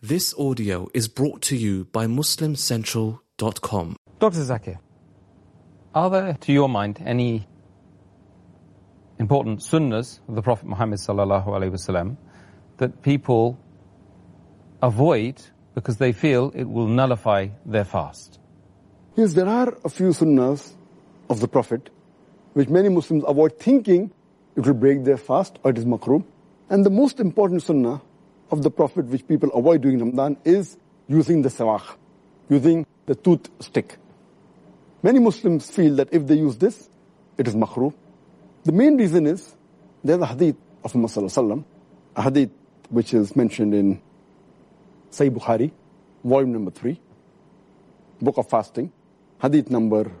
This audio is brought to you by MuslimCentral.com. Dr. Zakir, are there, to your mind, any important sunnahs of the Prophet Muhammad sallallahu alaihi wasallam that people avoid because they feel it will nullify their fast? Yes, there are a few sunnahs of the Prophet which many Muslims avoid, thinking it will break their fast or it is makruh. And the most important sunnah of the Prophet which people avoid during Ramadan is using the siwak, using the tooth stick. Many Muslims feel that if they use this, it is makruh. The main reason is there's a hadith of Muhammad sallallahu alaihi wasallam, a hadith which is mentioned in Sahih Bukhari, volume number 3, book of fasting, hadith number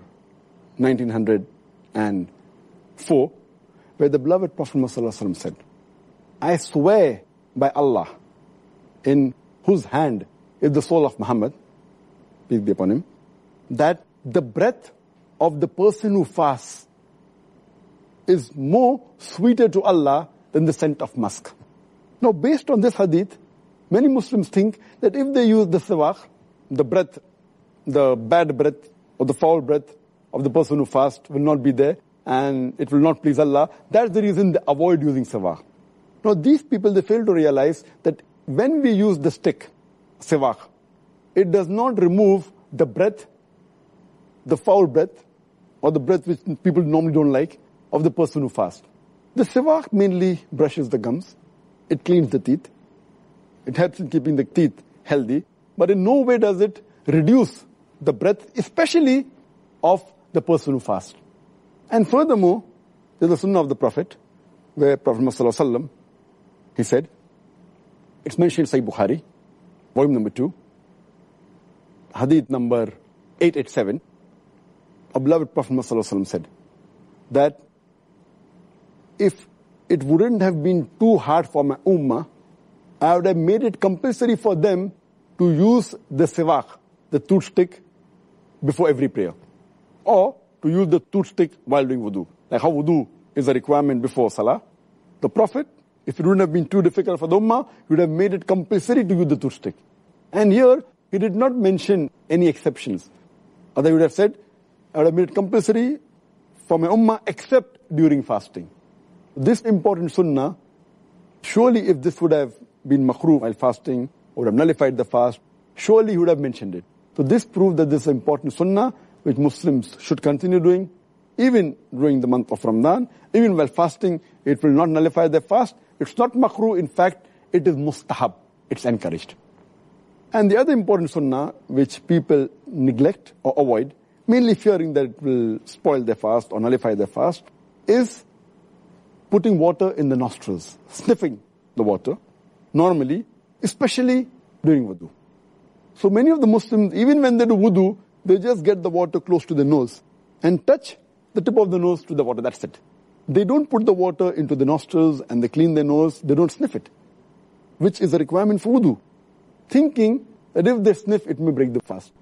1904, where the beloved Prophet Muhammad sallallahu alaihi wasallam said, I swear by Allah, in whose hand is the soul of Muhammad, peace be upon him, that the breath of the person who fasts is more sweeter to Allah than the scent of musk. Now, based on this hadith, many Muslims think that if they use the siwak, the breath, the bad breath or the foul breath of the person who fasts will not be there and it will not please Allah. That's the reason they avoid using siwak. Now, these people, they fail to realize that when we use the stick, siwak, it does not remove the breath, the foul breath, or the breath which people normally don't like, of the person who fasts. The siwak mainly brushes the gums, it cleans the teeth, it helps in keeping the teeth healthy, but in no way does it reduce the breath, especially of the person who fasts. And furthermore, there's a sunnah of the Prophet, where Prophet Muhammad sallallahu alaihi wasallam, he said, it's mentioned in Sahih Bukhari, volume number 2, hadith number 887, our beloved Prophet Muhammad sallallahu alaihi wasallam said that if it wouldn't have been too hard for my ummah, I would have made it compulsory for them to use the siwak, the toothstick, before every prayer. Or to use the toothstick while doing wudu. Like how wudu is a requirement before salah. The Prophet, if it wouldn't have been too difficult for the ummah, he would have made it compulsory to use the toothstick. And here, he did not mention any exceptions. Otherwise, he would have said, I would have made it compulsory for my ummah except during fasting. This important sunnah, surely if this would have been makruh while fasting, or would have nullified the fast, surely he would have mentioned it. So this proves that this is an important sunnah which Muslims should continue doing, even during the month of Ramadan. Even while fasting, it will not nullify their fast. It's not makruh, in fact, it is mustahab. It's encouraged. And the other important sunnah which people neglect or avoid, mainly fearing that it will spoil their fast or nullify their fast, is putting water in the nostrils, sniffing the water, normally, especially during wudu. So many of the Muslims, even when they do wudu, they just get the water close to the nose and touch the tip of the nose to the water, that's it. They don't put the water into the nostrils and they clean their nose, they don't sniff it, which is a requirement for wudu, thinking that if they sniff, it may break the fast.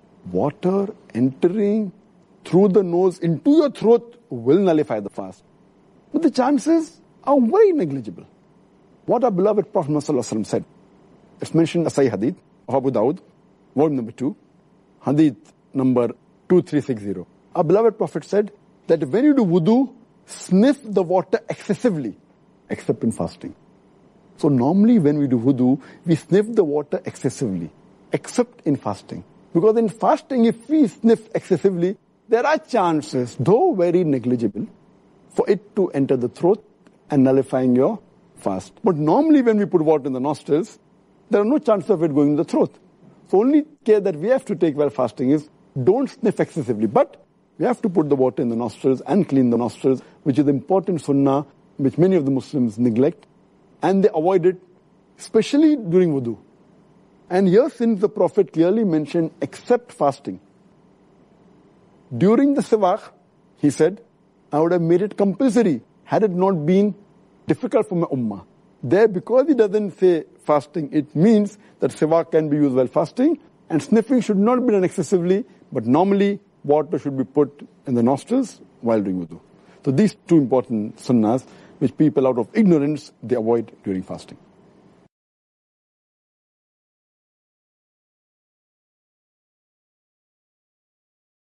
Water entering through the nose into your throat will nullify the fast. But the chances are very negligible. What our beloved Prophet ﷺ said, it's mentioned in a Sahih Hadith of Abu Dawud, volume number 2, Hadith number 2360. Our beloved Prophet said that when you do wudu, sniff the water excessively, except in fasting. So normally when we do wudu, we sniff the water excessively, except in fasting. Because in fasting, if we sniff excessively, there are chances, though very negligible, for it to enter the throat and nullifying your fast. But normally when we put water in the nostrils, there are no chances of it going in the throat. So only care that we have to take while fasting is don't sniff excessively. But we have to put the water in the nostrils and clean the nostrils, which is important sunnah which many of the Muslims neglect. And they avoid it, especially during wudu. And here, since the Prophet clearly mentioned except fasting, during the siwak, he said, I would have made it compulsory had it not been difficult for my ummah. There, because he doesn't say fasting, it means that siwak can be used while fasting, and sniffing should not be done excessively, but normally water should be put in the nostrils while doing wudu. So these two important sunnahs, which people out of ignorance, they avoid during fasting.